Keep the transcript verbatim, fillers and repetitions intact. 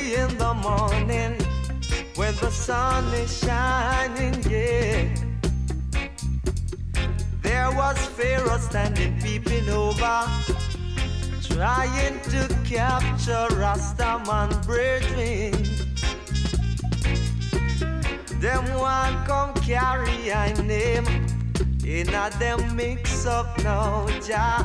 early in the morning when the sun is shining, yeah. There was Pharaoh standing peeping over, trying to capture Rastaman brethren. Them one come carry a name in a them mix up now, Jah.